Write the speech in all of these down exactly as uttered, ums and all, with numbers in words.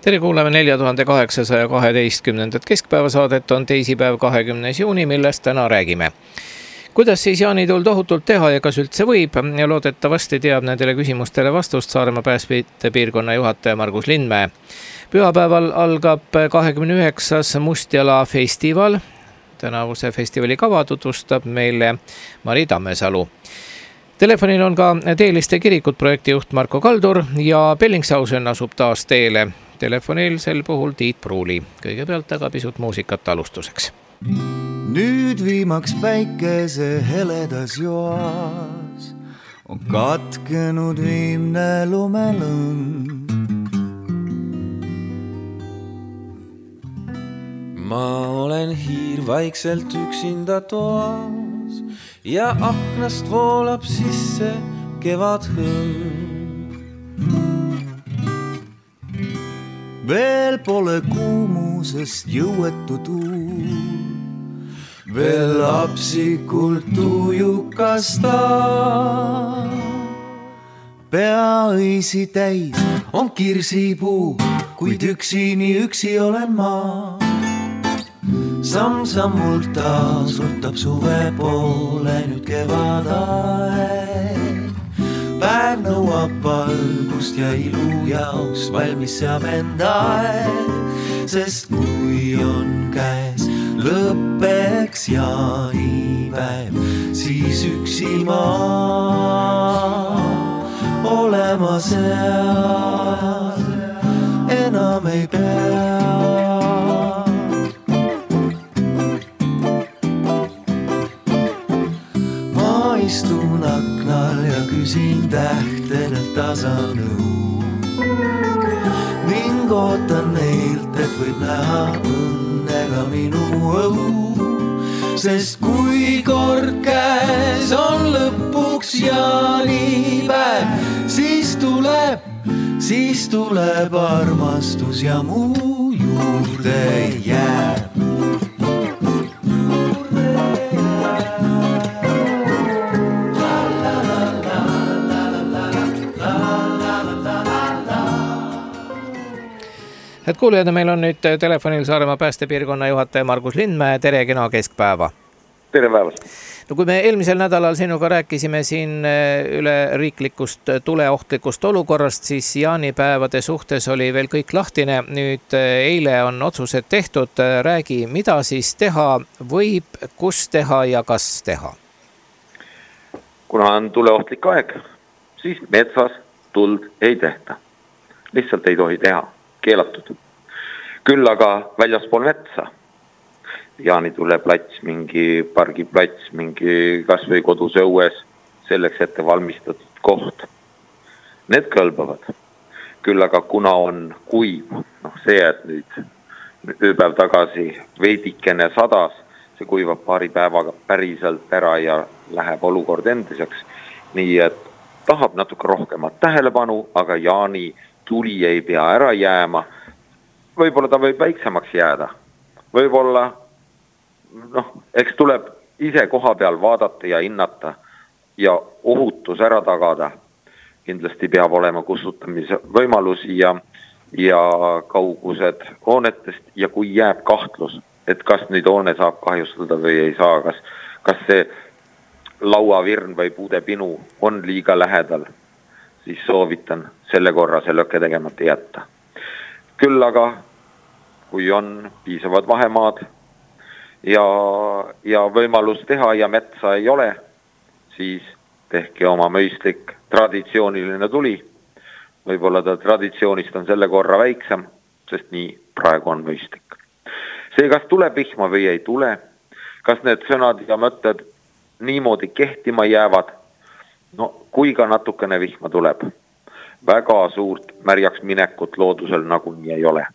Tere kuuleme nelja tuhande kaheksasaja kaheteistkümnendat keskpäevasaadet, on teisipäev kahekümnes juuni, millest täna räägime. Kuidas siis jaanitul tohutult teha ja kas üldse võib? Ja loodetavasti teab nendele küsimustele vastust Saaremaa päästjate piirkonna juhataja Margus Lindmäe. Pühapäeval algab kahekümne üheksas Mustjala festival. Tänavuse festivali kava tutvustab meile Mari Tammesalu. Telefonil on ka Teeliste kirikut projektijuht Marko Kaldur ja Bellingshausen asub taas teele. Telefonil sel puhul Tiit Pruuli. Kõigepealt aga pisut muusikat alustuseks. Nüüd viimaks päikese heledas joas on katkenud viimne lumelõng. Ma olen hiir vaikselt üksinda toas ja aknast voolab sisse kevad hõng. Veel pole kuumusest jõuetu tuul, veel lapsikult tujukas ta. Pea õisi täis on kirsipuu, kuid üksini üksi olen ma. Samm-sammult taas rutab suve poole nüüd kevadaeg. Päev nõuab valgust ja ilu jaoks valmis saab enda aeg, sest kui on käes lõppeks jaanipäev, siis üksi ma olema seal enam ei pea. Ma istun aknal ja küsin tähtedelt tasa nõu ning ootan neilt, et võib näha õnnega minu õu, sest kui kord käes on lõpuks jaanipäev, siis tuleb, siis tuleb armastus ja muu juurde jääb. Et kuulijad, meil on nüüd telefonil Saaremaa päästepiirkonna juhataja Margus Lindmäe. Tere, kena keskpäeva. Tere päevast. No kui me eelmisel nädalal sinuga rääkisime siin üle riiklikust tuleohtlikust olukorrast, siis jaanipäevade suhtes oli veel kõik lahtine. Nüüd eile on otsused tehtud. Räägi, mida siis teha võib, kus teha ja kas teha? Kuna on tuleohtlik aeg, siis metsas tuld ei tehta. Lihtsalt ei tohi teha. Keelatud. Küll aga väljaspool metsa. Jaanitule plats, mingi pargiplats, mingi kas või kodus õues, selleks ette valmistatud koht. Need kõlbavad. Küll aga kuna on kuiv, noh see, et nüüd ööpäev tagasi veidikene sadas, see kuivab paari päevaga päriselt ära ja läheb olukord endiseks. Nii et tahab natuke rohkemat tähelepanu, aga Jaani tuli ei pea ära jääma. Võib-olla ta võib väiksemaks jääda. Võib-olla, noh, eks tuleb ise koha peal vaadata ja hinnata ja ohutus ära tagada. Kindlasti peab olema kustutamise võimalusi ja, ja kaugused hoonetest ja kui jääb kahtlus, et kas nüüd hoone saab kahjustada või ei saa, kas, kas see lauavirn või puudepinu on liiga lähedal, siis soovitan selle korra see lõkke tegemata jätta. Küll aga, kui on piisavad vahemaad ja, ja võimalus teha ja metsa ei ole, siis tehke oma mõistlik traditsiooniline tuli. Võib-olla ta traditsioonist on selle korra väiksem, sest nii praegu on mõistlik. See, kas tuleb vihma või ei tule, kas need sõnad ja mõtted niimoodi kehtima jäävad, no kui ka natukene vihma tuleb, väga suurt märjaks minekut loodusel nagunii ei ole.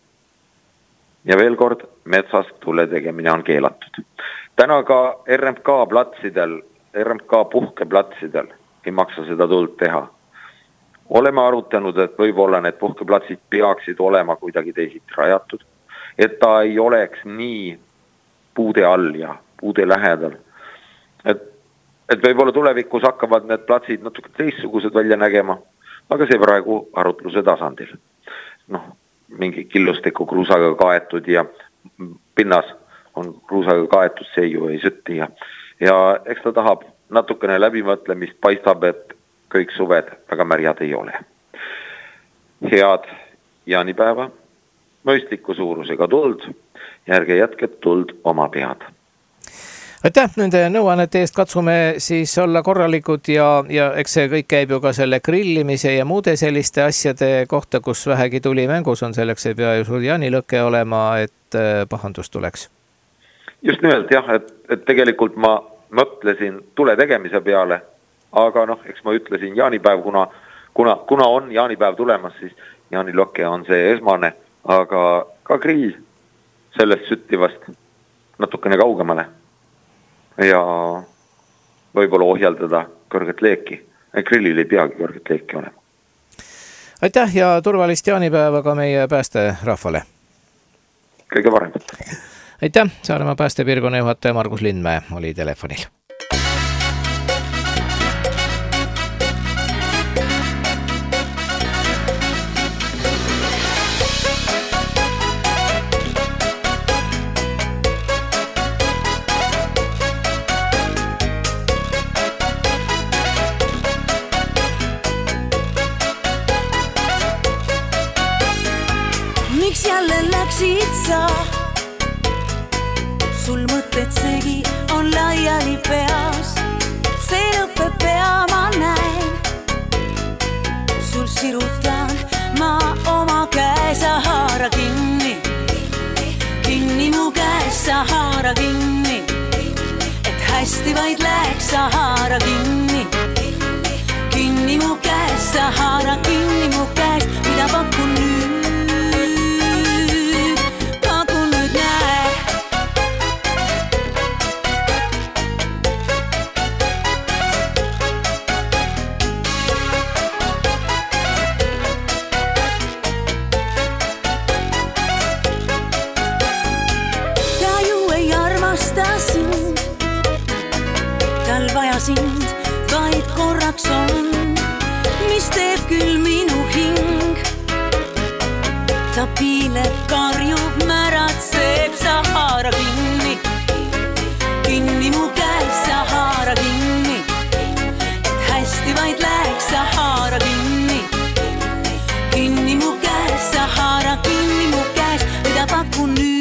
Ja veel kord, metsas tule tegemine on keelatud. Täna ka R M K platsidel, R M K puhkeplatsidel ei maksa seda tuld teha. Oleme arutanud, et võib-olla need puhkeplatsid peaksid olema kuidagi teisiti rajatud, et ta ei oleks nii puude all ja puude lähedal. Et et võib-olla tulevikus hakkavad need platsid natuke teistsugused välja nägema, aga see praegu arutluse tasandil. Noh, mingi killustiku kruusaga kaetud ja pinnas on kruusaga kaetud, see ju ei sütti ja, ja eks ta tahab natukene läbimõtlemist, paistab, et kõik suved väga märjad ei ole. Head jaanipäeva, mõistliku suurusega tuld ja ärge jätke tuld oma pead. Aitäh nende nõuannete eest, katsume siis olla korralikud ja, ja eks see kõik käib ju ka selle grillimise ja muude selliste asjade kohta, kus vähegi tuli mängus on, selleks ei pea ju sul jaanilõke olema, et pahandus tuleks. Just nimelt jah, et, et tegelikult ma mõtlesin tule tegemise peale, aga noh, eks ma ütlesin jaanipäev, kuna, kuna, kuna on jaanipäev tulemas, siis jaanilõke on see esmane, aga ka grill sellest süttivast natukene kaugemale. Ja võib-olla ohjeldada kõrget leeki. Grillil ei peagi kõrget leeki olema. Aitäh ja turvalist jaanipäeva ka meie päästerahvale. Kõige paremat. Aitäh, Saaremaa päästepiirkonna juhataja Margus Lindmäe oli telefonil. Miks jälle läksid sa? Sul mõtted segi on laiali peas. See lõpeb pea ma näen. Sul sirutan ma oma käe, sa haara kinni. Kinni mu käe, sa haara kinni. Et hästi vaid läheks, sa haara kinni. Kinni mu käe, sa haara kinni mu käest, mida pakun nüüd. Tal vaja sind vaid korraks on, mis teeb küll minu hing. Ta piileb, karjub, märatseb, sa haara kinni. Kinni mu käes, sa haara kinni. Et hästi vaid läheks, sa haara kinni. Kinni mu käes, sa haara kinni mu käes, mida pakun nüüd.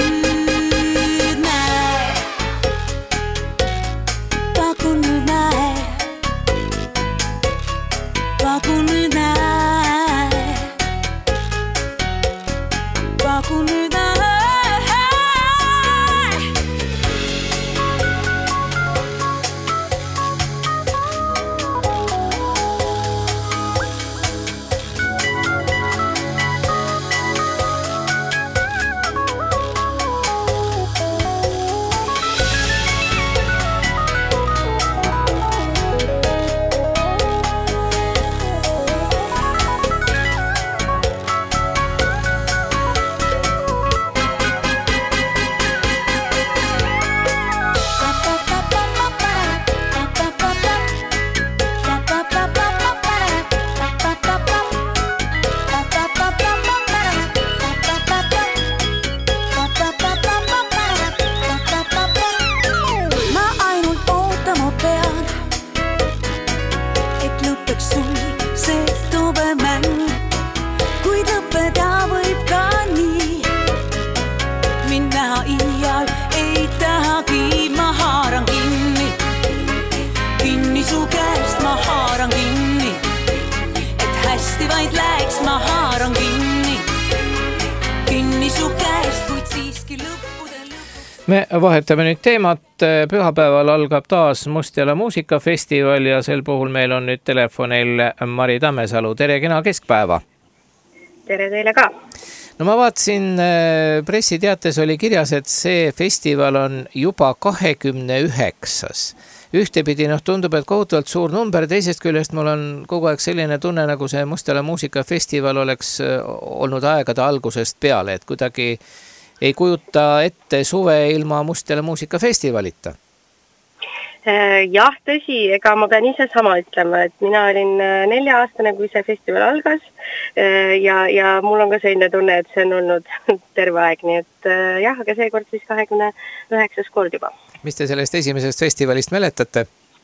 Pakun nüüd näe, pakun nüüd näe. Me vahetame nüüd teemat. Pühapäeval algab taas Mustjala muusikafestival ja sel puhul meil on nüüd telefonil Mari Tammesalu. Tere, kena keskpäeva. Tere teile ka. No ma vaatasin, pressiteates oli kirjas, et see festival on juba kahekümne üheksas. Ühtepidi noh, tundub, et kohutavalt suur number, teisest küljest mul on kogu aeg selline tunne, nagu see Mustjala muusikafestival oleks olnud aegade algusest peale, et kuidagi ei kujuta ette suve ilma Mustjala muusikafestivalita. Jah, tõsi, ega ma pean ise sama ütlema, et mina olin nelja-aastane, kui see festival algas ja, ja mul on ka selline tunne, et see on olnud terve aeg, nii et jah, aga seekord siis kahekümne üheksas kord juba. Mis te sellest esimesest festivalist mäletate?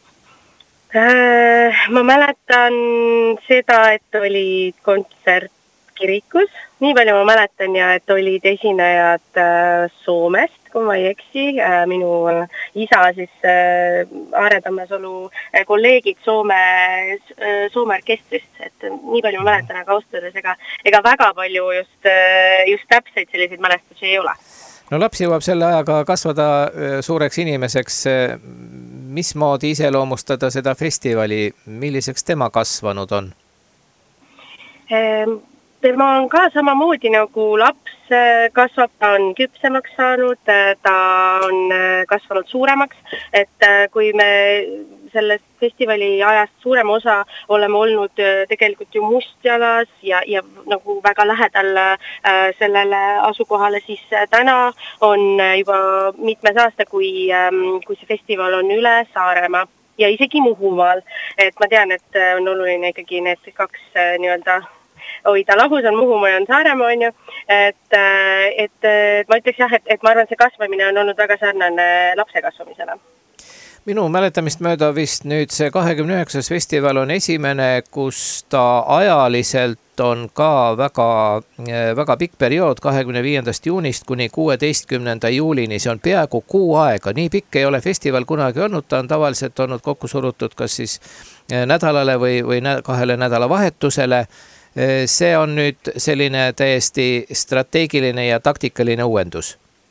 Ma mäletan seda, et oli kontsert kirikus, nii palju ma mäletan ja et olid esinejad Soomest, kui ma ei eksi, minu isa siis Aare Tammesalu kolleegid Soome, Soome orkestrist, et nii palju ma mäletan, aga austades ega, ega väga palju just, just täpseid selliseid mälestusi ei ole. No laps jõuab selle ajaga kasvada suureks inimeseks. Mismoodi iseloomustada seda festivali? Milliseks tema kasvanud on? Tema on ka samamoodi nagu laps kasvab, ta on küpsemaks saanud, ta on kasvanud suuremaks, et kui me sellest festivali ajast suurem osa oleme olnud tegelikult ju Mustjalas ja, ja nagu väga lähedal sellele asukohale, siis täna on juba mitmes aasta, kui, kui see festival on üle Saaremaa ja isegi Muhumaal, et ma tean, et on oluline ikkagi need kaks nii-öelda hoida lahus, on Muhumaa ja on Saaremaa, on ju, et, et, et ma ütleks jah, et, et ma arvan, see kasvamine on olnud väga sarnane lapse kasvamisele. Minu mäletamist mööda vist nüüd see kahekümne üheksas festival on esimene, kus ta ajaliselt on ka väga, väga pikk periood kahekümne viiendast juunist kuni kuueteistkümnenda juulini. See on peaaegu kuu aega. Nii pikk ei ole festival kunagi olnud. Ta on tavaliselt olnud kokku surutud kas siis nädalale või, või kahele nädala vahetusele. See on nüüd selline täiesti strateegiline ja taktikaline uuendus.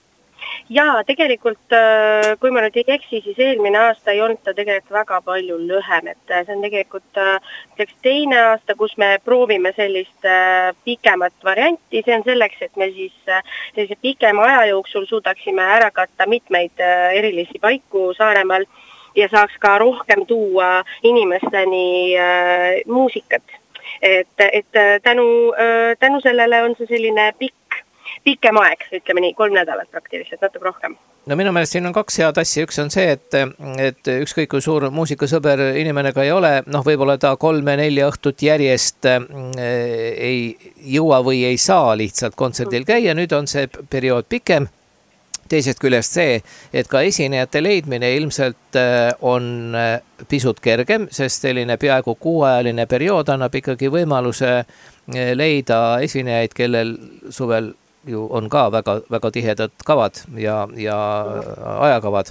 Jaa, tegelikult, kui ma nüüd ei eksi, siis eelmine aasta ei olnud ta tegelikult väga palju lühem, et see on tegelikult teine aasta, kus me proovime sellist pikemat varianti. See on selleks, et me siis sellise pikema aja jooksul suudaksime ära katta mitmeid erilisi paiku Saaremaal ja saaks ka rohkem tuua inimesteni muusikat. Et, et tänu, tänu sellele on see selline pikk pikem aeg, ütleme nii, kolm nädalat praktiliselt, natuke rohkem. No minu meelest siin on kaks head asja. Üks on see, et, et ükskõik kui suur muusikasõber inimene ka ei ole, noh võib-olla ta kolme-nelja õhtut järjest ei jõua või ei saa lihtsalt kontserdil käia. Nüüd on see periood pikem. Teisest küljest see, et ka esinejate leidmine ilmselt on pisut kergem, sest selline peaaegu kuuajaline periood annab ikkagi võimaluse leida esinejaid, kellel suvel ju on ka väga, väga tihedad kavad ja, ja ajakavad.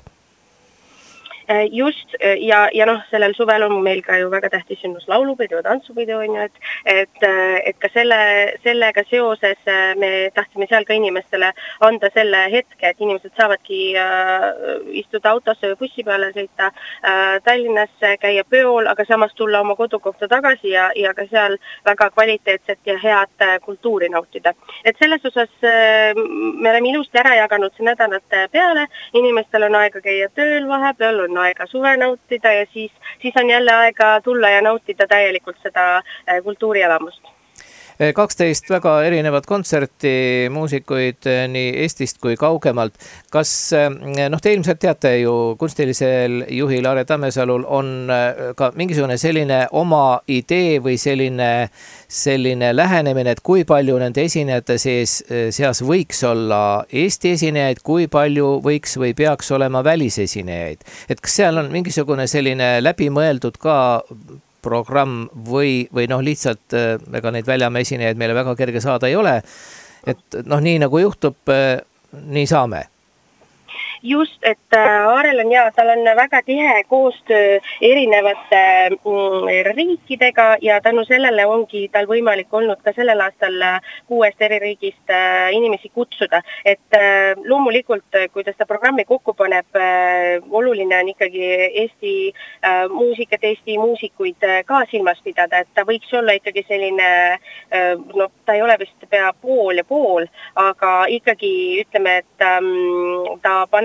Just, ja, ja noh, sellel suvel on meil ka ju väga tähtis sündmus laulupidu ja tantsupidu, on ju, et, et, et ka selle, sellega seoses me tahtsime seal ka inimestele anda selle hetke, et inimesed saavadki äh, istuda autosse või bussi peale, sõita äh, Tallinnasse, käia peol, aga samas tulla oma kodukohta tagasi ja, ja ka seal väga kvaliteetset ja head kultuuri nautida. Et selles osas äh, me oleme ilusti ära jaganud see nädalate peale, inimestel on aega käia tööl vahepeal, on aega suve nautida ja siis, siis on jälle aega tulla ja nautida täielikult seda kultuurielamust. kaksteist väga erinevat kontserti, muusikuid nii Eestist kui kaugemalt. Kas, noh te ilmselt teate ju, kunstilisel juhil Aare Tammesalul on ka mingisugune selline oma idee või selline, selline lähenemine, et kui palju nende esinejate sees, seas võiks olla Eesti esinejaid, kui palju võiks või peaks olema välisesinejaid. Et kas seal on mingisugune selline läbimõeldud ka programm või, või noh lihtsalt ega neid väljamäe esinejaid meile väga kerge saada ei ole, et noh nii nagu juhtub, nii saame. Just, et Aarel on ja, tal on väga tihe koostöö erinevate riikidega ja tänu sellele ongi tal võimalik olnud ka sellel aastal kuuest eri riigist inimesi kutsuda. Et loomulikult, kui ta seda programmi kokku paneb, oluline on ikkagi Eesti muusikat, Eesti muusikuid ka silmas pidada, et ta võiks olla ikkagi selline, no ta ei ole vist pea pool ja pool, aga ikkagi ütleme, et ta paneb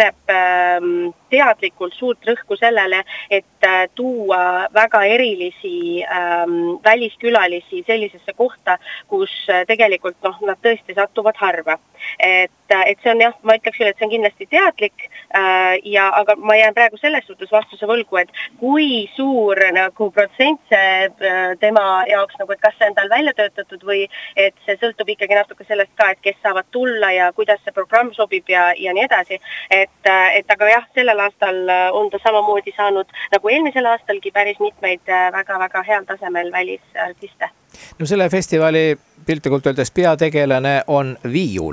paneb teadlikult suurt rõhku sellele, et tuua väga erilisi ähm, väliskülalisi sellisesse kohta, kus tegelikult noh, nad tõesti satuvad harva. Et, et see on jah, ma ütleks üle, et see on kindlasti teadlik äh, ja aga ma jään praegu selles suhtes vastuse võlgu, et kui suur nagu protsent see äh, tema jaoks, nagu, et kas see on tal välja töötatud või et see sõltub ikkagi natuke sellest ka, et kes saavad tulla ja kuidas see programm sobib ja, ja nii edasi. Et, et aga jah, sellel aastal on ta samamoodi saanud nagu eelmisel aastalgi päris mitmeid väga-väga heal tasemel välisartiste. No selle festivali piltlikult öeldes peategelane on viiul.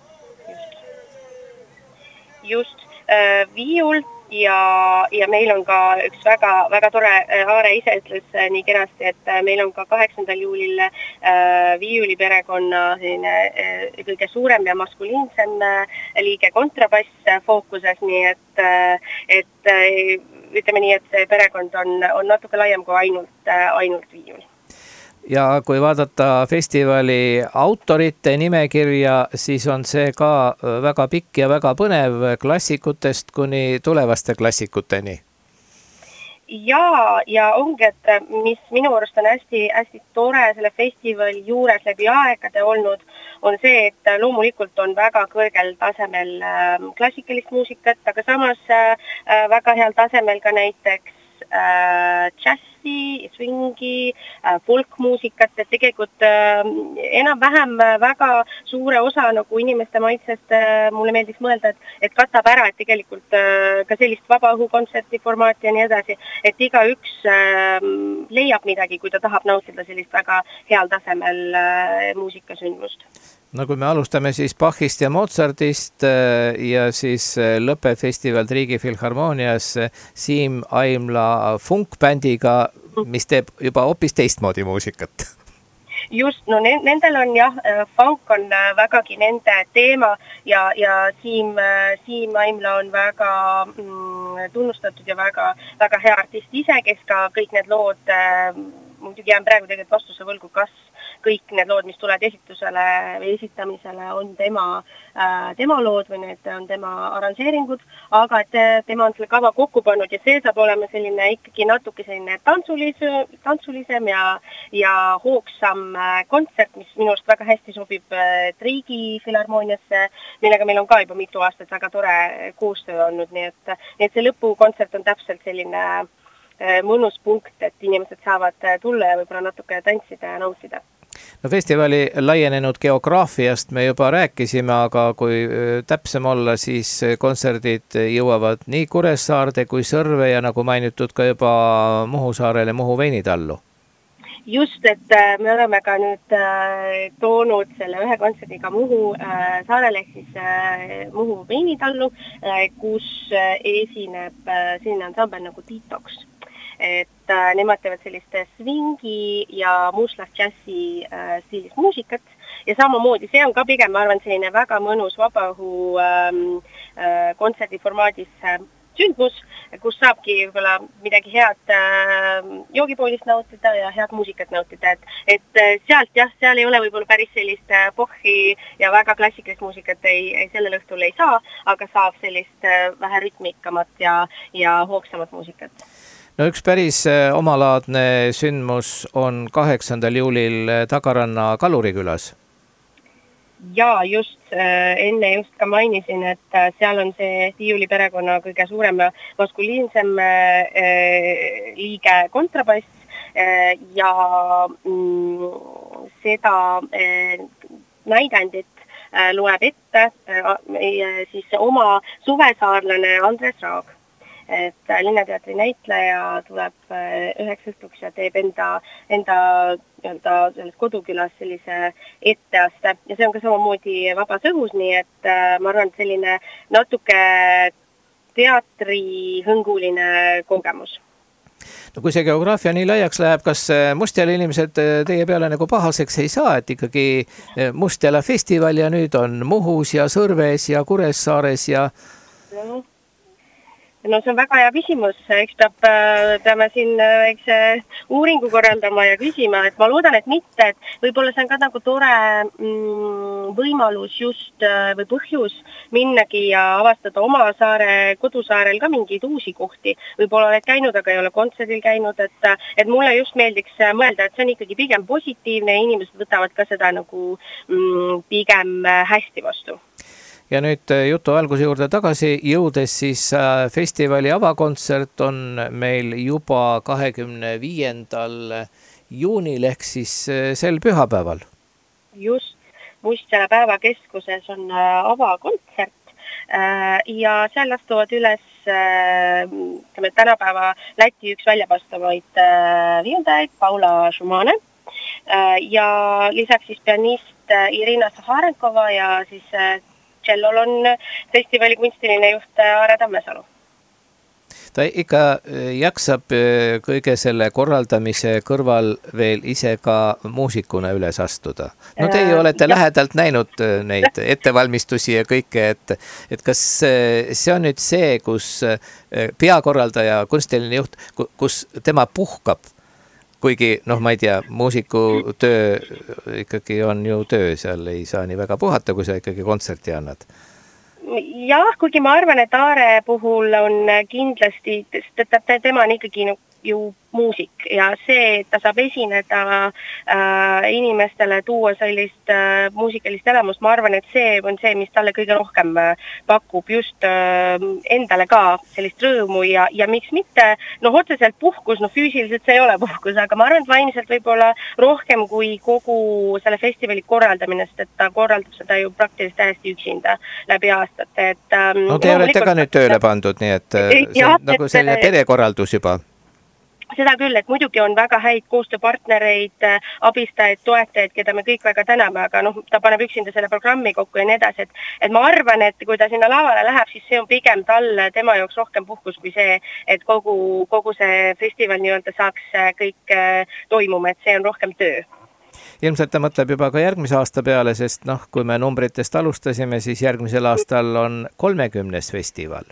Just, Just äh, viiul ja, ja meil on ka üks väga, väga tore, Aare ise ütles nii kenasti, et meil on ka kaheksandal juulil äh, viiuli perekonna selline, äh, kõige suurem ja maskuliinsem äh, liige kontrabass fookuses, nii et, äh, et äh, ütleme nii, et see perekond on, on natuke laiem kui ainult, äh, ainult viiul. Ja kui vaadata festivali autorite nimekirja, siis on see ka väga pikk ja väga põnev klassikutest kuni tulevaste klassikuteni. Ja, ja ongi, et mis minu arust on hästi, hästi tore selle festivali juures läbi aegade olnud, on see, et loomulikult on väga kõrgel tasemel klassikalist muusikat, aga samas väga heal tasemel ka näiteks džässi, swingi, folkmuusikat, et tegelikult enam-vähem väga suure osa nagu inimeste maitsest mulle meeldiks mõelda, et, et katab ära, et tegelikult ka sellist vabaõhukontserti formaati ja nii edasi, et iga üks leiab midagi, kui ta tahab nautida sellist väga heal tasemel muusikasündmust. No kui me alustame siis Bachist ja Mozartist ja siis lõppefestivalt Riigifilharmoonias Siim Aimla funkbändiga, mis teeb juba hoopis teistmoodi muusikat. Just, no nendel on jah, funk on vägagi nende teema ja, ja Siim, Siim Aimla on väga mm, tunnustatud ja väga, väga hea artist ise, kes ka kõik need lood, muidugi jään praegu tegelikult vastuse võlgu, kas kõik need lood, mis tulevad esitusele või esitamisele, on tema, äh, tema lood või need on tema arranžeeringud, aga et tema on selle kava kokku pannud ja see saab olema selline ikkagi natuke selline tantsulise, tantsulisem ja, ja hoogsam kontsert, mis minu arust väga hästi sobib Riigifilharmooniasse, millega meil on ka juba mitu aastat väga tore koostöö olnud, nii et, nii et see lõpukontsert on täpselt selline mõnus punkt, et inimesed saavad tulla ja võib-olla natuke tantsida ja nautida. No festivali laienenud geograafiast me juba rääkisime, aga kui täpsem olla, siis kontserdid jõuavad nii Kuressaarde kui Sõrve ja nagu mainitud ka juba Muhu saarele, Muhu veinitallu. Just, et me oleme ka nüüd toonud selle ühe kontserdiga Muhu saarele, ehk siis Muhu veinitallu, kus esineb selline ansambel nagu Detox. Et äh, nemad teevad sellist swingi ja muslas džässi äh, stiilis muusikat ja samamoodi see on ka pigem, ma arvan, selline väga mõnus vabaõhu ähm, äh, kontserdiformaadis äh, sündmus, kus saabki võib-olla midagi head äh, joogipoolist nautida ja head muusikat nautida, et, et äh, sealt jah, seal ei ole võib-olla päris sellist äh, Bachi ja väga klassikalist muusikat ei, ei sellel õhtul ei saa, aga saab sellist äh, vähe rütmikamat ja, ja hoogsamat muusikat. No üks päris omalaadne sündmus on kaheksandal juulil Tagaranna Kalurikülas. Ja just, enne just ka mainisin, et seal on see viiuli perekonna kõige suurem maskuliinsem liige kontrabass ja seda näidendit loeb ette siis oma suvesaarlane Andres Raag. Et Linnateatri näitleja tuleb üheks õhtuks ja teeb enda, enda nii-öelda selles kodukülas sellise etteaste ja see on ka samamoodi vabas õhus, nii et ma arvan, et selline natuke teatrihõnguline kogemus. No kui see geograafia nii laiaks läheb, kas Mustjala inimesed teie peale nagu pahaseks ei saa, et ikkagi Mustjala festival ja nüüd on Muhus ja Sõrves ja Kuressaares ja... No. No see on väga hea küsimus, eks peab, peame siin eks uuringu korraldama ja küsima, et ma loodan, et mitte, et võib-olla see on ka nagu tore mm, võimalus just või põhjus minnagi ja avastada oma saare, kodusaarel ka mingeid uusi kohti. Võib-olla oled käinud, aga ei ole kontserdil käinud, et, et mulle just meeldiks mõelda, et see on ikkagi pigem positiivne ja inimesed võtavad ka seda nagu mm, pigem hästi vastu. Ja nüüd jutu alguse juurde tagasi jõudes, siis festivali avakontsert on meil juba kahekümne viiendal juunil ehk siis sel pühapäeval. Just, Mustjala päevakeskuses on avakontsert ja seal astuvad üles ütleme, tänapäeva Läti üks väljapastavaid viiendajaid Paula Šumane ja lisaks siis pianist Irina Saharenkova ja siis Tšellol on festivali kunstiline juht Aare Tammesalu. Ta ikka jaksab kõige selle korraldamise kõrval veel ise ka muusikuna üles astuda. No teie olete ja. lähedalt näinud neid ettevalmistusi ja kõike, et, et kas see on nüüd see, kus peakorraldaja, kunstiline juht, kus tema puhkab? Kuigi, noh, ma ei tea, muusiku töö ikkagi on ju töö, seal ei saa nii väga puhata, kui sa ikkagi kontserti annad. Jah, kuigi ma arvan, et Aare puhul on kindlasti, tema on ikkagi ju muusik ja see, et ta saab esineda äh, inimestele, tuua sellist äh, muusikalist elamust, ma arvan, et see on see, mis talle kõige rohkem äh, pakub just äh, endale ka sellist rõõmu ja, ja miks mitte, noh, otseselt puhkus, noh, füüsiliselt see ei ole puhkus, aga ma arvan, et vaimselt võib-olla rohkem kui kogu selle festivali korraldaminest, et ta korraldab seda ju praktiliselt täiesti üksinda läbi aastate. Et, ähm, no te olete ka nüüd tööle pandud, nii et see ja, on nagu selline et, perekorraldus juba. Seda küll, et muidugi on väga häid koostööpartnereid, abistajaid, toetajaid, keda me kõik väga täname, aga noh, ta paneb üksinda selle programmi kokku ja nii edasi, et, et ma arvan, et kui ta sinna lavale läheb, siis see on pigem talle tema jaoks rohkem puhkus kui see, et kogu, kogu see festival nii-öelda saaks kõik toimuma, et see on rohkem töö. Ilmselt ta mõtleb juba ka järgmise aasta peale, sest noh, kui me numbritest alustasime, siis järgmisel aastal on kolmekümnes festival.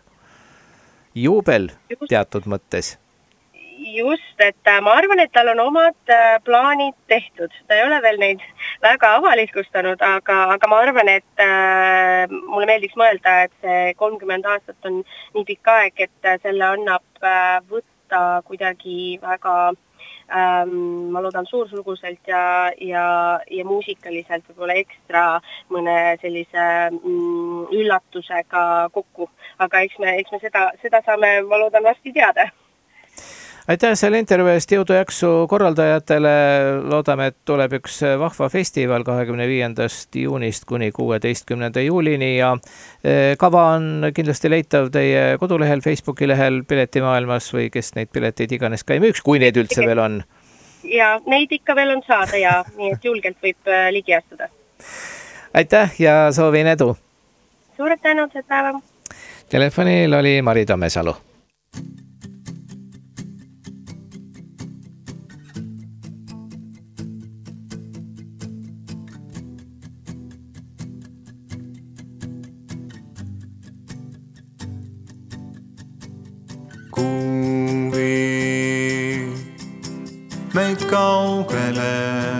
Juubel teatud mõttes. Just, et ma arvan, et tal on omad plaanid tehtud. Ta ei ole veel neid väga avaliskustanud, aga, aga ma arvan, et äh, mulle meeldiks mõelda, et see kolmkümmend aastat on nii pikk aeg, et selle annab äh, võtta kuidagi väga, ähm, ma loodan, suursulguselt ja, ja, ja muusikaliselt võib-olla ekstra mõne sellise mm, üllatusega kokku. Aga eks me, eks me seda, seda saame, ma loodan, vasti teada. Aitäh selle intervjuu eest, jõudu jaksu korraldajatele. Loodame, et tuleb üks vahva festival kahekümne viiendast juunist kuni kuueteistkümnenda juulini ja kava on kindlasti leitav teie kodulehel, Facebooki lehel, Piletimaailmas või kes neid pileteid iganes ka ei müüks, kui neid üldse veel on. Ja neid ikka veel on saada ja nii, et julgelt võib ligi astuda. Aitäh ja soovin edu. Suured tänud, et päeva. Telefonil oli Mari Tammesalu. Meid kaugele,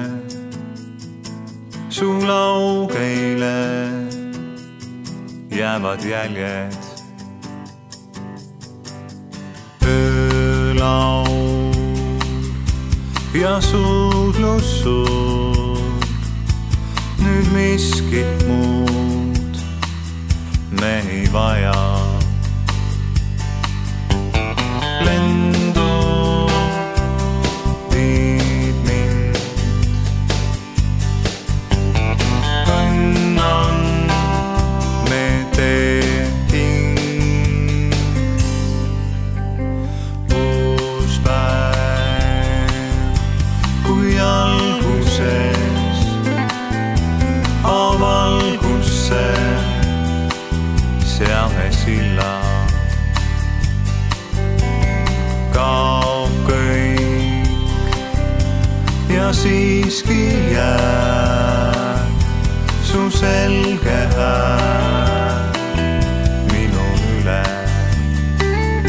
su laugeile jäävad jäljed. Öölaul ja suudlussuud, nüüd miskit muud me ei vaja. Lendu silla kaob kõik ja siiski jääb su selge hääl minu üle.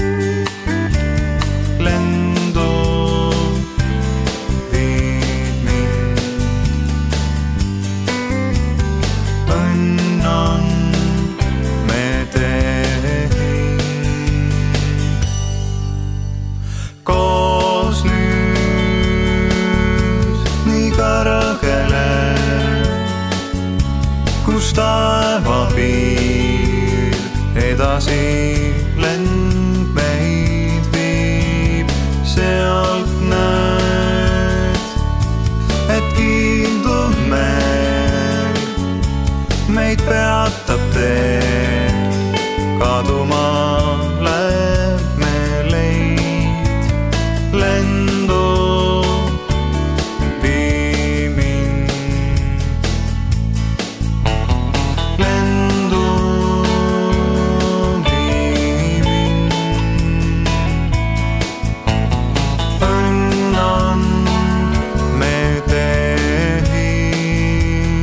kus taevapiir edasi lend meid viib, sealt näed, et kiinduv meel meid peatab tee, kaduma läheb me leid, lendu vii mind, lendu vii mind. Õnn on me tehing.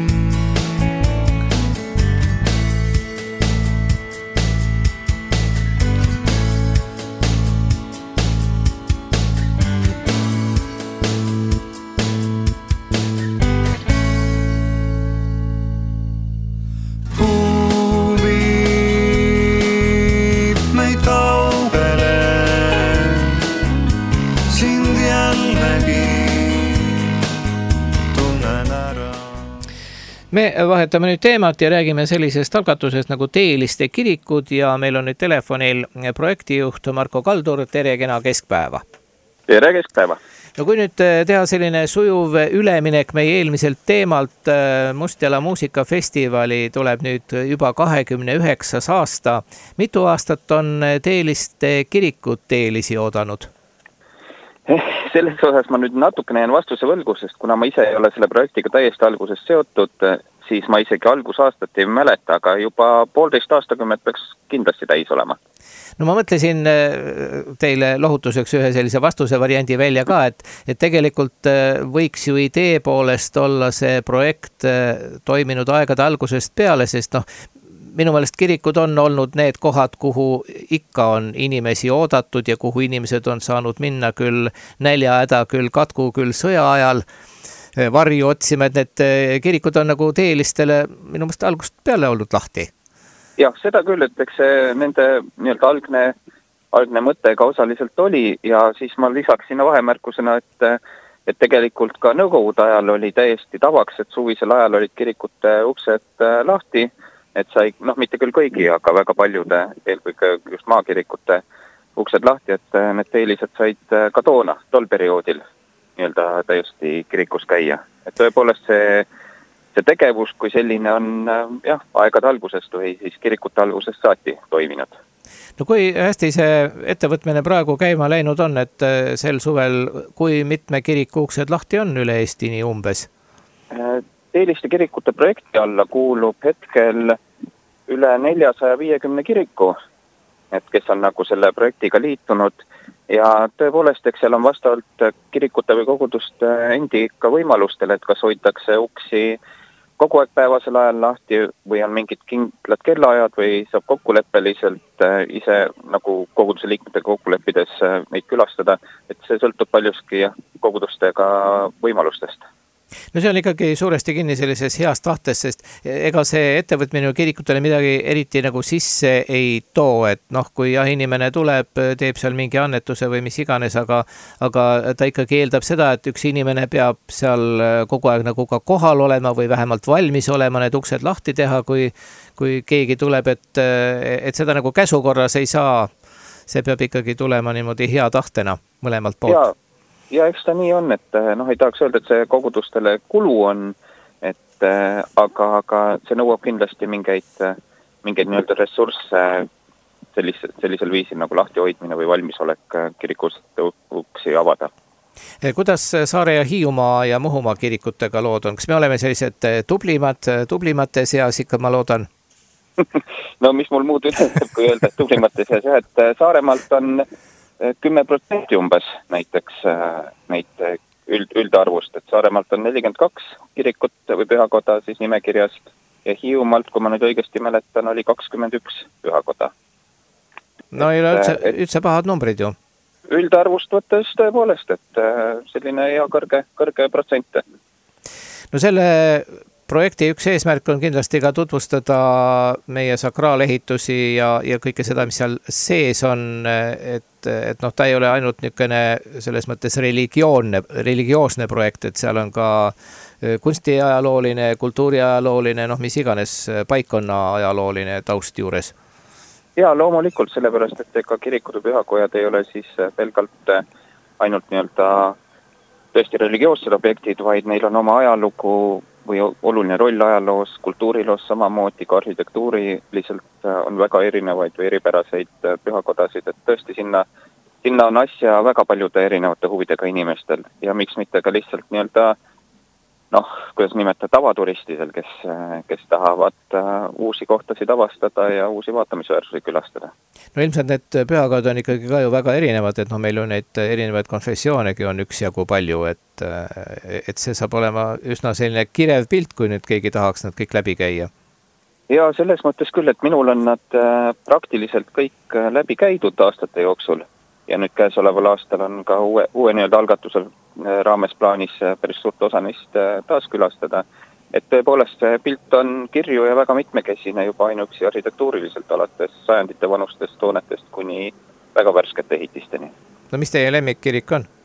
Puu viib meid kaugele, sind jällegi tunnen ära. Me vahetame nüüd teemat ja räägime sellisest algatusest nagu Teeliste kirikud ja meil on nüüd telefonil projektijuht Marko Kaldur. Tere, kena keskpäeva. Tere keskpäeva. No kui nüüd teha selline sujuv üleminek meie eelmiselt teemalt, Mustjala muusikafestivali tuleb nüüd juba kahekümne üheksas aasta. Mitu aastat on Teeliste kirikud teelisi oodanud? Selles osas ma nüüd natukene jään vastuse võlgu, sest kuna ma ise ei ole selle projektiga täiesti algusest seotud, siis ma isegi algusaastat ei mäleta, aga juba poolteist aastakümmet peaks kindlasti täis olema. No ma mõtlesin teile lohutuseks ühe sellise vastuse variandi välja ka, et, et tegelikult võiks ju idee poolest olla see projekt toiminud aegade algusest peale, sest noh, minu meelest kirikud on olnud need kohad, kuhu ikka on inimesi oodatud ja kuhu inimesed on saanud minna küll näljahäda, küll katku, küll sõja ajal varju otsima, et need kirikud on nagu teelistele minu meelest algusest peale olnud lahti. Jah, seda küll, et eks see nende nii-öelda algne, algne mõttega osaliselt oli ja siis ma lisaks sinna vahemärkusena, et, et tegelikult ka nõukogude ajal oli täiesti tavaks, et suvisel ajal olid kirikute uksed lahti, et sai, noh, mitte küll kõigi, aga väga paljude, eelkõige just maakirikute uksed lahti, et need teelised said ka toona, tol perioodil nii-öelda täiesti kirikus käia. Et tõepoolest see, see tegevus, kui selline on jah, aegade algusest või siis kirikute algusest saati toiminud. No kui hästi see ettevõtmine praegu käima läinud on, et sel suvel, kui mitme kiriku uksed lahti on üle Eesti nii umbes? Teeliste kirikute projekti alla kuulub hetkel üle neljasaja viiekümne kiriku, et kes on nagu selle projektiga liitunud ja tõepoolest, eks seal on vastavalt kirikute või koguduste endi ka võimalustele, et kas hoitakse uksi kogu aeg päevasel ajal lahti või on mingid kindlad kellaajad või saab kokkuleppeliselt ise nagu koguduse liikmetega kokkuleppides neid külastada, et see sõltub paljuski kogudustega võimalustest. No see on ikkagi suuresti kinni sellises heas tahtes, sest ega see ettevõtmine kirikutele midagi eriti nagu sisse ei too, et noh, kui jah, inimene tuleb, teeb seal mingi annetuse või mis iganes, aga, aga ta ikkagi eeldab seda, et üks inimene peab seal kogu aeg nagu ka kohal olema või vähemalt valmis olema need uksed lahti teha, kui, kui keegi tuleb, et, et seda nagu käsukorras ei saa, see peab ikkagi tulema niimoodi hea tahtena mõlemalt poolt. Ja. Ja eks ta nii on, et noh, ei tahaks öelda, et see kogudustele kulu on, et aga, aga see nõuab kindlasti mingeid, mingeid nii-öelda ressursse sellis, sellisel viisil nagu lahti hoidmine või valmisolek kirikus uksi avada. Kuidas Saare ja Hiiumaa ja Muhumaa kirikutega lood on? Kas me oleme sellised tublimad, tublimate seas ikka, ma loodan? No mis mul muud ütleb, kui öelda, et tublimate seas, jah, et Saaremaalt on kümme protsenti umbes näiteks neid üld, üldarvust, et Saaremaalt on nelikümmend kaks kirikut või pühakoda siis nimekirjas ja Hiiumaalt, kui ma nüüd õigesti mäletan, oli kakskümmend üks pühakoda. No ei ole üldse, üldse pahad numbrid ju. Üldarvust võttes tõepoolest, et selline hea kõrge, kõrge protsente. No selle projekti üks eesmärk on kindlasti ka tutvustada meie sakraalehitusi ja, ja kõike seda, mis seal sees on, et et, et noh, ta ei ole ainult niisugune selles mõttes religioonne, religioosne projekt, et seal on ka kunstiajalooline, kultuuriajalooline, noh, mis iganes paikkonna ajalooline taust juures. Ja loomulikult, sellepärast, et ega kirikud ja pühakojad ei ole siis pelgalt ainult nii-öelda tõesti religioossed objektid, vaid neil on oma ajalugu või oluline roll ajaloos, kultuuriloos samamoodi, ka arhitektuuri lihtsalt on väga erinevaid või eripäraseid pühakodasid, et tõesti sinna, sinna on asja väga paljude erinevate huvidega inimestel ja miks mitte ka lihtsalt nii-öelda noh, kuidas nimetada tavaturistidel, kes, kes tahavad uusi kohtasid avastada ja uusi vaatamisväärsusi külastada. No ilmselt need pühakod on ikkagi ka ju väga erinevad, et noh, meil ju neid erinevaid konfessioonegi on üksjagu palju, et, et see saab olema üsna selline kirev pilt, kui nüüd keegi tahaks nad kõik läbi käia. Ja selles mõttes küll, et minul on nad praktiliselt kõik läbi käidud aastate jooksul ja nüüd käesoleval aastal on ka uue, uue nii-öelda algatusel raames plaanis päris suurt osa neist taas külastada. Et tõepoolest see pilt on kirju ja väga mitmekesine juba ainuüksi arhitektuuriliselt alates sajandite vanustest toonetest kuni väga värskete ehitisteni. No mis teie lemmikkirik on?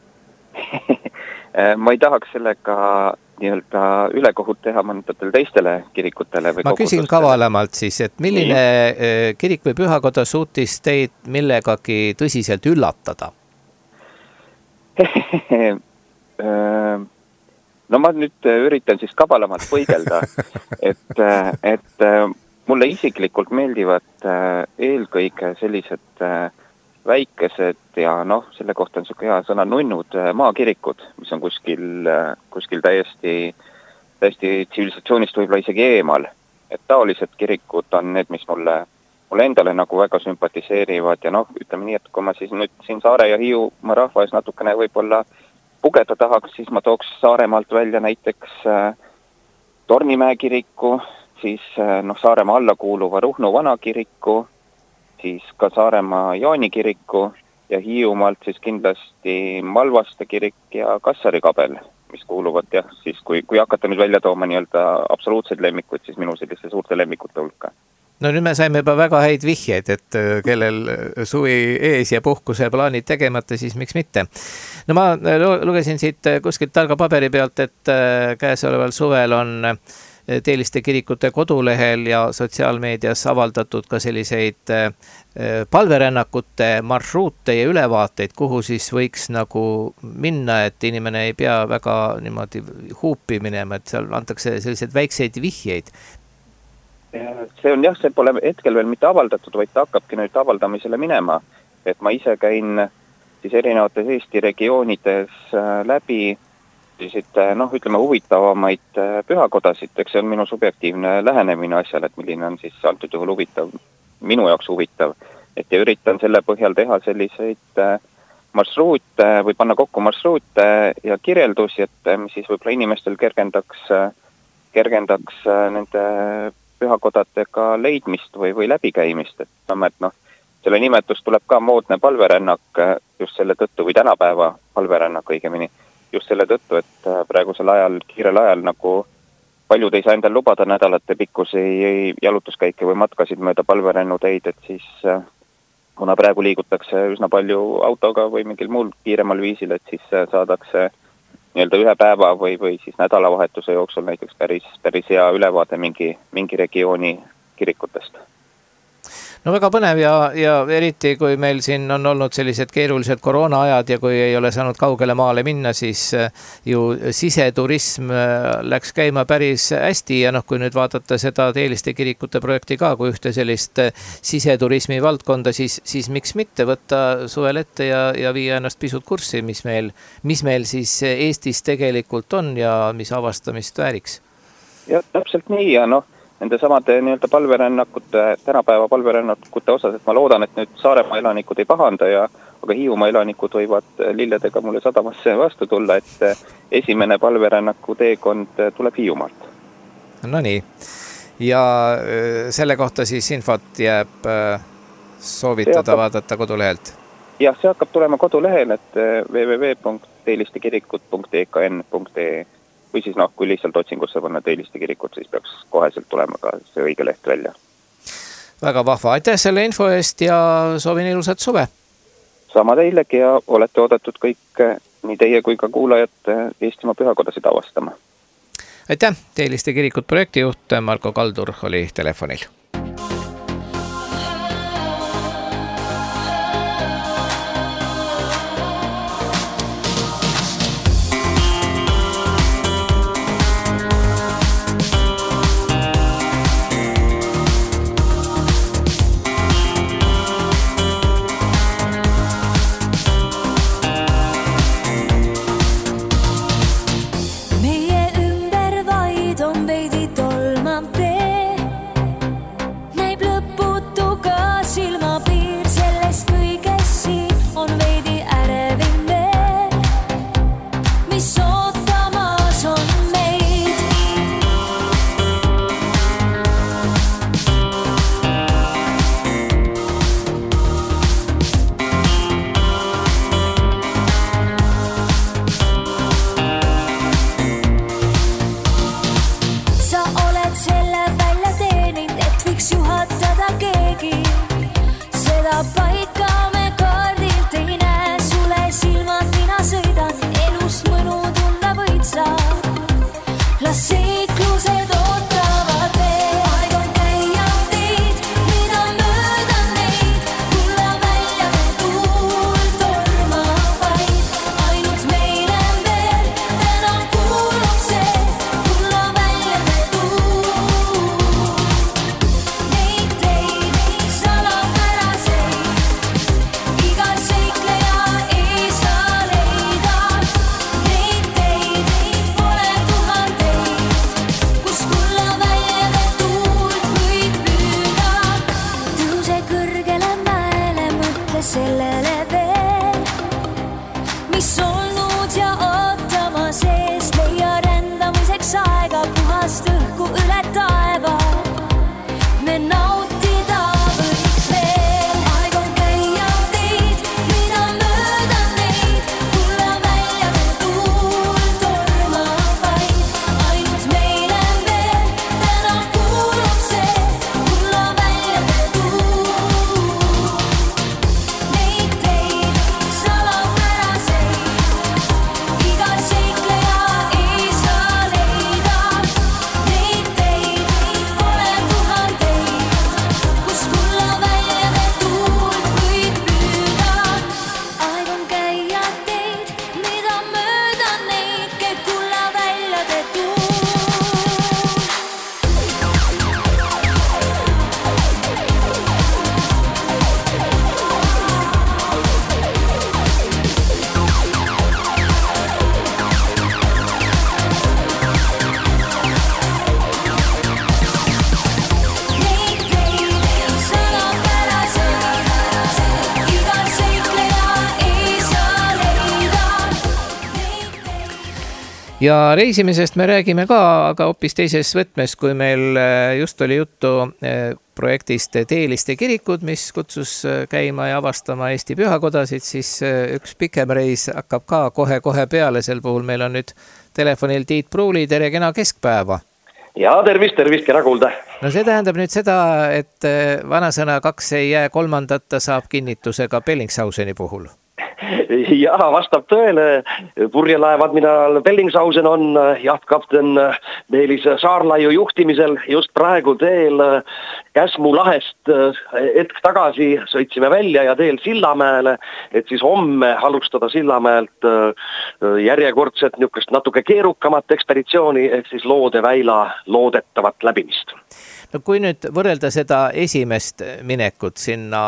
Ma ei tahaks sellega nii-öelda ülekohut teha mõndatel teistele kirikutele. Või ma küsin kavalamalt siis, et milline Nii. kirik või pühakoda suutis teid millegagi tõsiselt üllatada? No ma nüüd üritan siis kavalamalt põigelda, et, et mulle isiklikult meeldivad eelkõige sellised väikesed ja noh, selle kohta on siuke hea sõna nunnud maakirikud, mis on kuskil, kuskil täiesti, täiesti tsivilisatsioonist võib-olla isegi eemal. Et taolised kirikud on need, mis mulle, mulle endale nagu väga sümpatiseerivad ja noh, ütleme nii, et kui ma siis nüüd siin Saare ja Hiiumaa rahva ees natukene võib-olla pugeda tahaks, siis ma tooks Saaremaalt välja näiteks äh, Tornimäe kiriku, siis äh, noh, Saaremaa alla kuuluva Ruhnu vana kiriku, siis ka Saaremaa Jaani kiriku ja Hiiumaalt siis kindlasti Malvaste kirik ja Kassari kabel, mis kuuluvad jah, siis kui, kui hakata nüüd välja tooma nii-öelda absoluutseid lemmikuid, siis minu selliste suurte lemmikute hulka. No nüüd me saime juba väga häid vihjeid, et kellel suvi ees ja puhkuse plaanid tegemata, siis miks mitte. No ma lugesin siit kuskilt targa paberi pealt, et käesoleval suvel on Teeliste kirikute kodulehel ja sotsiaalmeedias avaldatud ka selliseid palverännakute marsruute ja ülevaateid, kuhu siis võiks nagu minna, et inimene ei pea väga niimoodi huupi minema, et seal antakse selliseid väikseid vihjeid. See on jah, see pole hetkel veel mitte avaldatud, vaid ta hakkabki nüüd avaldamisele minema, et ma ise käin siis erinevates Eesti regioonides läbi selliseid, noh, ütleme huvitavamaid pühakodasid, eks see on minu subjektiivne lähenemine asjale, et milline on siis antud juhul huvitav, minu jaoks huvitav, et ja üritan selle põhjal teha selliseid marsruute või panna kokku marsruute ja kirjeldusi, et mis siis võib-olla inimestel kergendaks, kergendaks nende pühakodadega leidmist või, või läbikäimist, et, et noh, selle nimetus tuleb ka moodne palverännak just selle tõttu või tänapäeva palverännak õigemini, just selle tõttu, et praegusel ajal, kiirel ajal nagu paljud ei saa endal lubada nädalate pikkusi jalutuskäike või matkasid mööda palverännuteid, et siis kuna praegu liigutakse üsna palju autoga või mingil muul kiiremal viisil, et siis saadakse nii-öelda ühe päeva või, või siis nädalavahetuse jooksul näiteks päris, päris hea ülevaade mingi, mingi regiooni kirikutest. No väga põnev ja, ja eriti kui meil siin on olnud sellised keerulised koroona ajad ja kui ei ole saanud kaugele maale minna, siis ju siseturism läks käima päris hästi ja noh, kui nüüd vaadata seda Teeliste kirikute projekti ka kui ühte sellist siseturismi valdkonda, siis, siis miks mitte võtta suvel ette ja, ja viia ennast pisut kurssi, mis meil, mis meil siis Eestis tegelikult on ja mis avastamist vääriks? Ja täpselt nii ja noh, nende samade nii-öelda palverännakute, tänapäeva palverännakute osas, et ma loodan, et nüüd Saaremaa elanikud ei pahanda ja aga Hiiumaa elanikud võivad lilledega mulle sadamasse vastu tulla, et esimene palverännaku teekond tuleb Hiiumaalt. No nii. Ja selle kohta siis infot jääb soovitada hakkab, vaadata kodulehelt? Jah, see hakkab tulema kodulehel, et w w w punkt teelistekirikut punkt e k n punkt e või siis noh, kui lihtsalt otsingusse panna Teeliste kirikut, siis peaks koheselt tulema ka see õige leht välja. Väga vahva. Aitäh selle info eest ja soovin ilusat suve! sama teilegi ja olete oodatud kõik nii teie kui ka kuulajad Eestimaa pühakodasid avastama. Aitäh, Teeliste kirikut projektijuht Marko Kaldur oli telefonil. Ja reisimisest me räägime ka, aga hoopis teises võtmes, kui meil just oli juttu projektist Teeliste kirikud, mis kutsus käima ja avastama Eesti pühakodasid, siis üks pikem reis hakkab ka kohe-kohe peale. Sel puhul meil on nüüd telefonil Tiit Pruuli, tere kena keskpäeva. Ja tervist, tervist, kena kuulda. No see tähendab nüüd seda, et vanasõna kaks ei jää kolmandata saab kinnituse ka Bellingshauseni puhul. Ja vastab tõele, purjelaevad, mida Bellingshausen on, jahtkapten Meelis Saarlaiu juhtimisel just praegu teel Käsmu lahest hetk tagasi sõitsime välja ja teel Sillamäele, et siis homme alustada Sillamäelt järjekordset niukest natuke keerukamat ekspeditsiooni, ehk siis Loodeväila loodetavat läbimist. No kui nüüd võrrelda seda esimest minekut sinna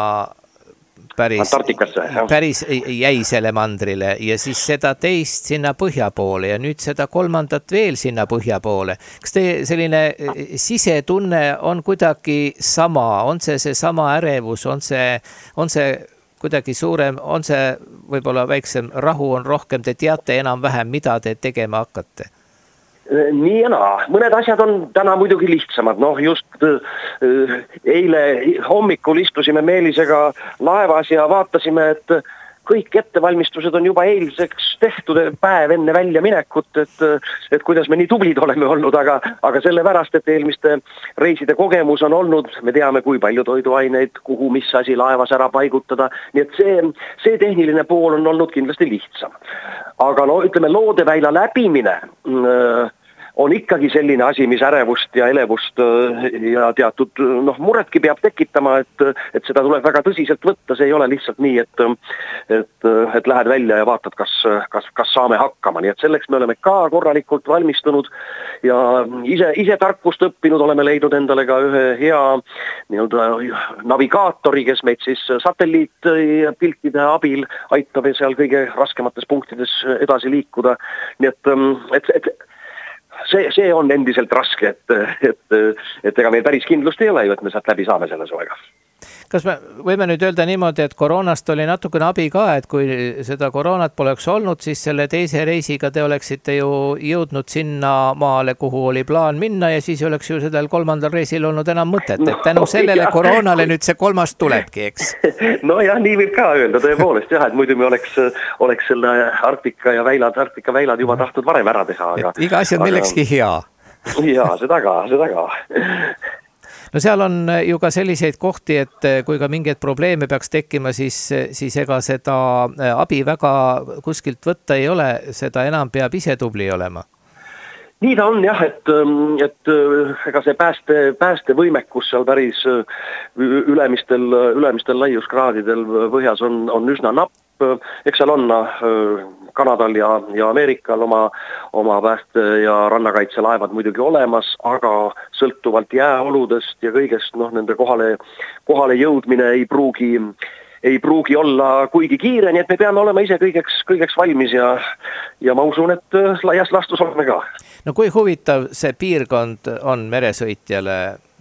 päris, päris jäisele mandrile ja siis seda teist sinna põhja poole ja nüüd seda kolmandat veel sinna põhja poole. Kas te selline sisetunne on kuidagi sama, on see see sama ärevus, on see, on see kuidagi suurem, on see võib-olla väiksem, rahu on rohkem, te teate enam vähem, mida te tegema hakkate? Nii ja naa. Mõned asjad on täna muidugi lihtsamad. Noh, just eile hommikul istusime Meelisega laevas ja vaatasime, et kõik ettevalmistused on juba eilseks tehtud päev enne välja minekut, et, et kuidas me nii tublid oleme olnud, aga, aga sellepärast, et eelmiste reiside kogemus on olnud, me teame, kui palju toiduaineid, kuhu, mis asi laevas ära paigutada, nii et see, see tehniline pool on olnud kindlasti lihtsam. Aga no ütleme, Loodeväila läbimine on ikkagi selline asi, mis ärevust ja elevust ja teatud noh, muretki peab tekitama, et, et seda tuleb väga tõsiselt võtta, see ei ole lihtsalt nii, et, et, et lähed välja ja vaatad, kas, kas, kas saame hakkama, nii et selleks me oleme ka korralikult valmistunud ja ise, ise tarkust õppinud, oleme leidnud endale ka ühe hea nii-öelda navigaatori, kes meid siis satelliitpiltide abil aitab seal kõige raskemates punktides edasi liikuda, nii et, et, et See, see on endiselt raske, et, et, et ega meil päris kindlust ei ole ju, et me sealt läbi saame selle suvega. Kas me võime nüüd öelda niimoodi, et koroonast oli natukene abi ka, et kui seda koroonat poleks olnud, siis selle teise reisiga te oleksite ju jõudnud sinna maale, kuhu oli plaan minna ja siis oleks ju sellel kolmandal reisil olnud enam mõtet, et tänu sellele no, koroonale nüüd see kolmas tulebki, eks? No jah, nii võib ka öelda tõepoolest jah, et muidu me oleks, oleks selle Arktika ja väilad, Arktika väilad juba tahtnud varem ära teha. Aga, iga asi on millekski hea. Jaa, seda ka, seda ka. No seal on ju ka selliseid kohti, et kui ka mingeid probleeme peaks tekkima, siis, siis ega seda abi väga kuskilt võtta ei ole, seda enam peab ise tubli olema. Nii ta on jah, et, et ega see pääste, päästevõimekus seal päris ülemistel, ülemistel laiuskraadidel põhjas on, on üsna napp. Eks seal on Kanadal ja, ja Ameerikal oma, oma pääste- ja rannakaitselaevad muidugi olemas, aga sõltuvalt jääoludest ja kõigest noh, nende kohale, kohale jõudmine ei pruugi, ei pruugi olla kuigi kiire, nii et me peame olema ise kõigeks, kõigeks valmis ja, ja ma usun, et laias lastus oleme ka. No kui huvitav see piirkond on meresõitjale,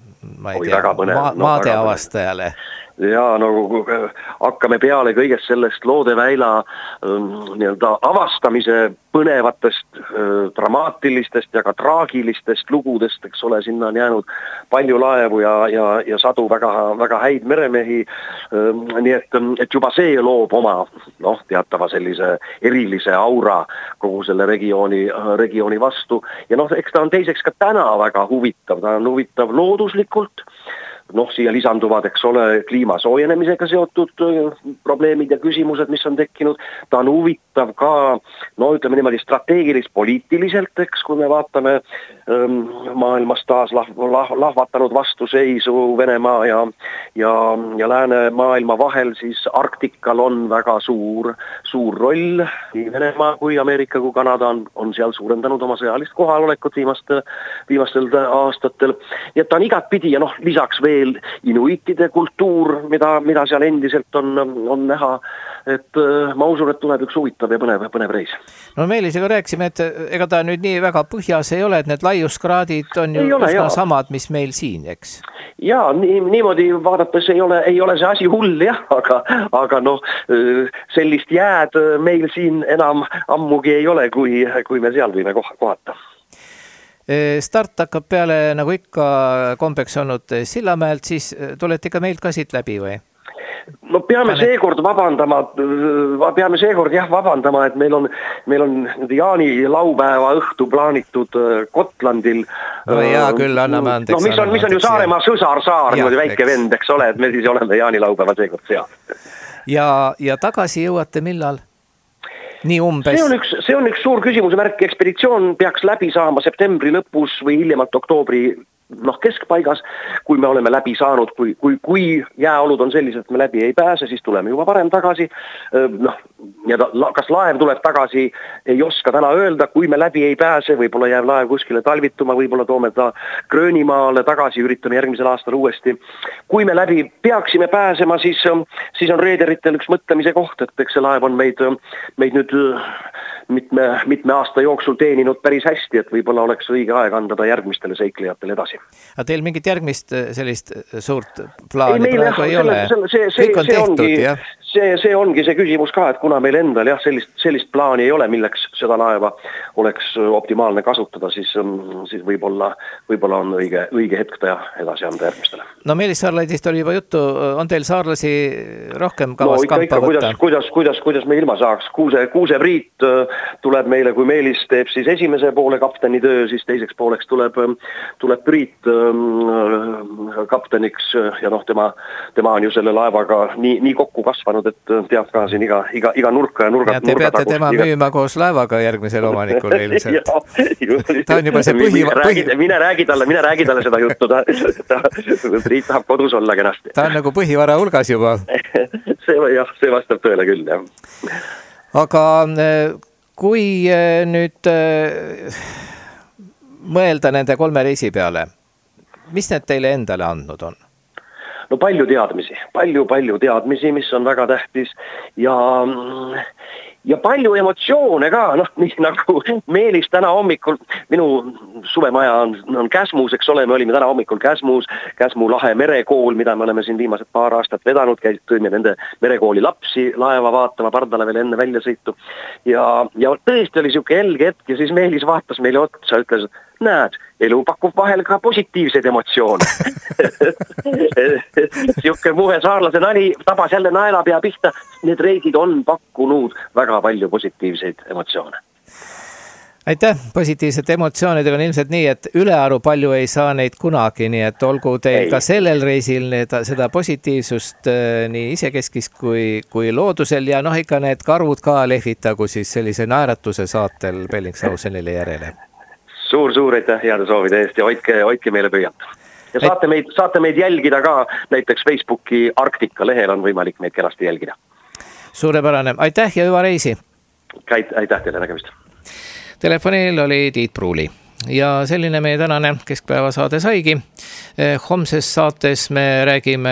ma ei Oi, tea, ma, no, maade avastajale? Ja no hakkame peale kõigest sellest Loodeväila nii-öelda avastamise põnevatest, dramaatilistest ja ka traagilistest lugudest, eks ole, sinna on jäänud palju laevu ja, ja, ja sadu väga, väga häid meremehi, nii et, et juba see loob oma noh, teatava sellise erilise aura kogu selle regiooni, regiooni vastu ja noh, eks ta on teiseks ka täna väga huvitav, ta on huvitav looduslikult, noh, siia lisanduvad, eks ole, kliima soojenemisega seotud probleemid ja küsimused, mis on tekkinud. Ta on huvitav ka, no ütleme niimoodi strateegilist poliitiliselt, eks, kui me vaatame ähm, maailmas taas lah, lah, lahvatanud vastuseisu Venemaa ja, ja, ja lääne maailma vahel, siis Arktikal on väga suur, suur roll. Nii Venemaa kui Ameerika kui Kanada on, on seal suurendanud oma sõjalist kohalolekut viimaste, viimastel aastatel. Ja ta on igat pidi ja noh, lisaks veel inuitide kultuur, mida, mida seal endiselt on, on näha, et ma usun, et tuleb üks huvitav ja põnev, põnev reis. No Meelisega rääkisime, et ega ta nüüd nii väga põhjas ei ole, et need laiuskraadid on ju ei ole, üsna jaa. samad, mis meil siin, eks? Jaa, nii, niimoodi vaadates ei ole, ei ole see asi hull jah, aga, aga noh, sellist jääd meil siin enam ammugi ei ole, kui, kui me seal võime kohata. Start hakkab peale, nagu ikka kombeks olnud Sillamäelt, siis tulete ikka meilt ka siit läbi või? No peame Pane... seekord vabandama, peame seekord jah vabandama, et meil on, meil on Jaani laupäeva õhtu plaanitud Gotlandil. No jaa, küll anname andeks. No mis on, mis on ju Saaremaa sõsarsaar, niimoodi väike eks. Vend, eks ole, et me siis oleme Jaani laupäeva seekord seal. Ja, ja tagasi jõuate millal? Nii umbes. See on üks, see on üks suur küsimuse märk. Ekspeditsioon peaks läbi saama septembri lõpus või hiljemalt oktoobri noh, keskpaigas, kui me oleme läbi saanud, kui, kui, kui jääolud on sellised, et me läbi ei pääse, siis tuleme juba varem tagasi. Noh, ja ta, kas laev tuleb tagasi, ei oska täna öelda, kui me läbi ei pääse, võib-olla jääb laev kuskile talvituma, võib-olla toome ta Gröönimaale tagasi, üritame järgmisel aastal uuesti. Kui me läbi peaksime pääsema, siis, siis on reederitel üks mõtlemise koht, et eks see laev on meid, meid nüüd mitme, mitme aasta jooksul teeninud päris hästi, et võib-olla oleks õige aeg anda ta järgmistele seiklejatele edasi. Aga teil mingit järgmist sellist suurt plaani ei, praegu ei ole? Selle, see, see, Kõik on see tehtud, ongi, jah? see, see ongi see küsimus ka, et kuna meil endal jah, sellist, sellist plaani ei ole, milleks seda laeva oleks optimaalne kasutada, siis, siis võib-olla, võib-olla on õige, õige hetk ta edasi anda järgmistele. No Meelis Saarlaidist oli juba juttu, on teil saarlasi rohkem kavas no, ikka, kampa ikka, võtta? Kuidas, kuidas, kuidas, kuidas me ilma saaks? Kuuse, Kuuse Priit tuleb meile, kui Meelis teeb siis esimese poole kapteni töö, siis teiseks pooleks tuleb, tuleb Priit kapteniks ja noh, tema, tema on ju selle laevaga nii, nii kokku kasvanud, et teab ka siin iga, iga, iga nurka ja nurga. Ja te peate tagus, tema iga... müüma koos laevaga järgmisel omanikul ilmselt. Ta on juba see põhi... Mine räägi, mine räägi talle, mine räägi talle seda juttu. Ta, ta, Priit tahab kodus olla kenasti. Ta on nagu põhivara hulgas juba. see, jah, see vastab tõele küll, jah. Aga kui nüüd mõelda nende kolme reisi peale, mis need teile endale andnud on? No palju teadmisi, palju, palju teadmisi, mis on väga tähtis ja, ja palju emotsioone ka, noh, nii nagu Meelis täna hommikul, minu suvemaja on, on Käsmus, eks ole, me olime täna hommikul Käsmus, Käsmu lahe merekool, mida me oleme siin viimased paar aastat vedanud, käis, tõime nende merekooli lapsi laeva vaatama pardale veel enne väljasõitu ja, ja tõesti oli siuke helge hetk ja siis Meelis vaatas meile otsa ja ütles, näed, elu pakub vahel ka positiivseid emotsioone. Siuke muhe saarlase nali tabas jälle naela pea pihta. Need reisid on pakkunud väga palju positiivseid emotsioone. Aitäh, positiivsete emotsioonidega on ilmselt nii, et ülearu palju ei saa neid kunagi, nii et olgu teil ei. Ka sellel reisil need, seda positiivsust nii isekeskis kui, kui loodusel ja noh, ikka need karvud ka lehvitagu siis sellise naeratuse saatel Bellingshausenile järele. Suur-suur aitäh heade soovide eest ja hoidke, hoidke meile pöialt. Ja saate meid, saate meid jälgida ka näiteks Facebooki Arktika lehel on võimalik meid kenasti jälgida. Suurepärane, aitäh ja hüva reisi! Aitäh teile, nägemist! Telefonil oli Tiit Pruuli ja selline meie tänane keskpäeva saade saigi. Homses saates me räägime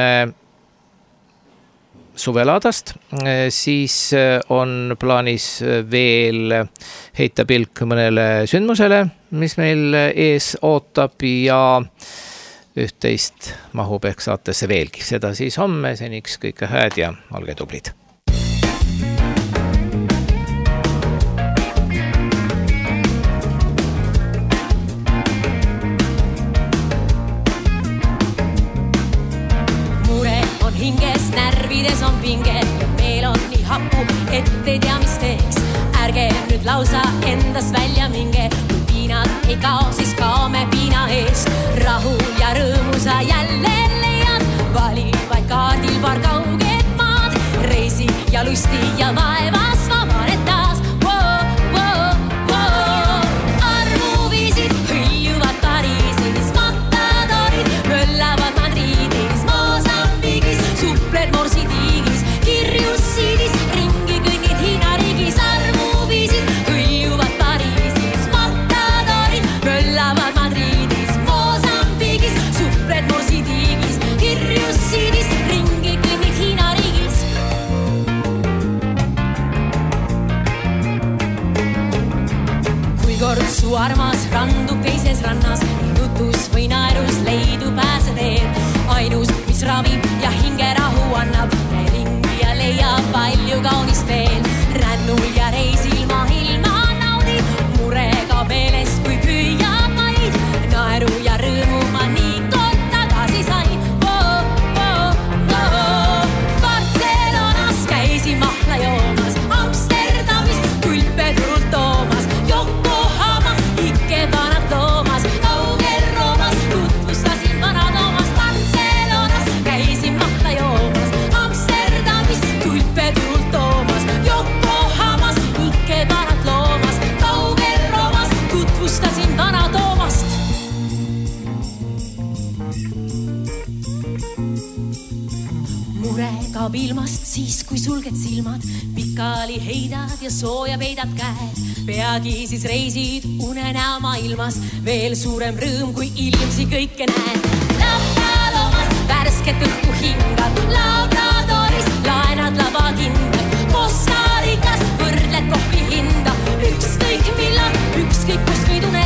suvelaadast, siis on plaanis veel heita pilk mõnele sündmusele, mis meil ees ootab ja üht-teist mahub ehk saatesse veelgi. Seda siis homme, seniks kõike hääd ja olge tublid. Närvides on pinge ja meil on nii hapu, et ei tea, mis teeks. Ärge nüüd lausa endast välja minge, kui piinad ei kao, siis kaome piina eest. Rahu ja rõõmu sa jälle leiad, vali vaid kaardil paar kauged maad. Reisi ja lusti ja vaevas vabaned taas. Wow, wow, wow. Armuviisid hõijuvad Pariisis, matadorid möllavad Madridis, Mosambigis, supled morsidiigis, kirjussiidis, ringi kõnnid Hiina riigis. Armuviisid hõijuvad Pariisis, matadorid möllavad Madridis, Mosambigis, supled morsidiigis, kirjussiidis, ringi kõnnid Hiina riigis. Kui kord su armas randub teises rannas, jutus või naerus leidu pääseteed, ainus, mis ravib ja hinge rahu annab, ringi ja leiab palju kaunist veel. Rännul ja reisil maailma naudib, murega meeles, kui püüab maid, naeru ja rõõmu ma nii kord tagasi sain. Oh, oh, oh. Barcelonas käisin mahla joomas, Amsterdamis külpeturult toomas, Yokohama ikke vanad loomas, kaugel Roomas tutvustasin vana Toomas. Barcelonas käisin mahla joomas, Amsterdamis külpeturult toomas, Yokohamas ikke vanad loomas, kaugel Roomas tutvustasin vana Toomast. Mure kaob ilmast siis, kui sulged silmad, pikali heidad ja sooja peidad käed. Peagi siis reisid unenäo maailmas, veel suurem rõõm, kui ilmsi kõike näed. Labradoomas värsket õhku hingad, Labradoris laenad labakindad, Costa Ricas võrdled kohvi hinda, ükskõik millal, ükskõik kus võidu